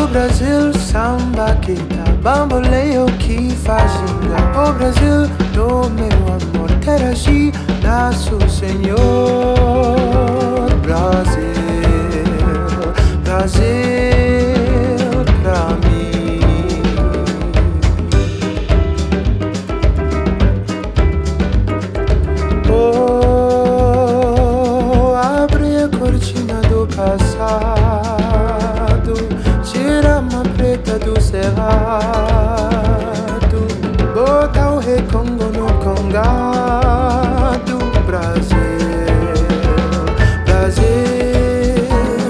O Brasil, samba que tá bamboleio que faz ginga. O Brasil do meu amor, terra de nosso Senhor. Brasil, Brasil pra mim. Oh, abre a cortina do passado, tira uma preta do cerrado, bota o recongo no congado. Brasil, Brasil,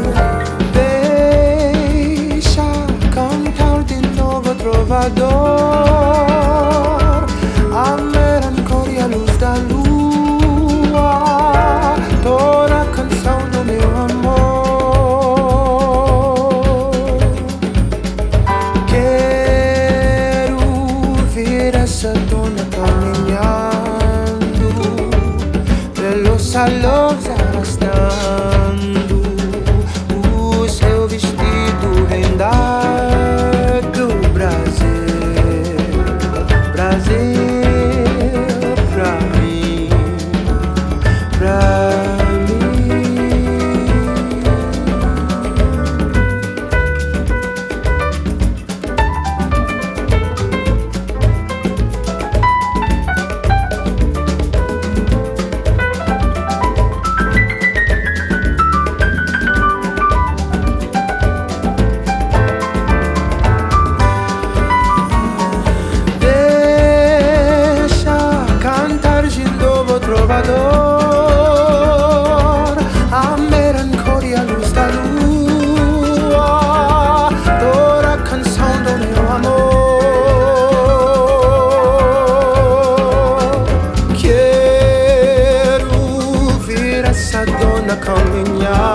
deixa cantar de novo trovador, a melancolia, a luz da lua, toda a canção do meu amor. Essa dona caminhando pelos salões arrastando o seu vestido rendado. Brasil, Brasil pra mim, pra trovador, a melancolia, a luz da lua, toda a canção do meu amor. Quero ver essa dona caminhar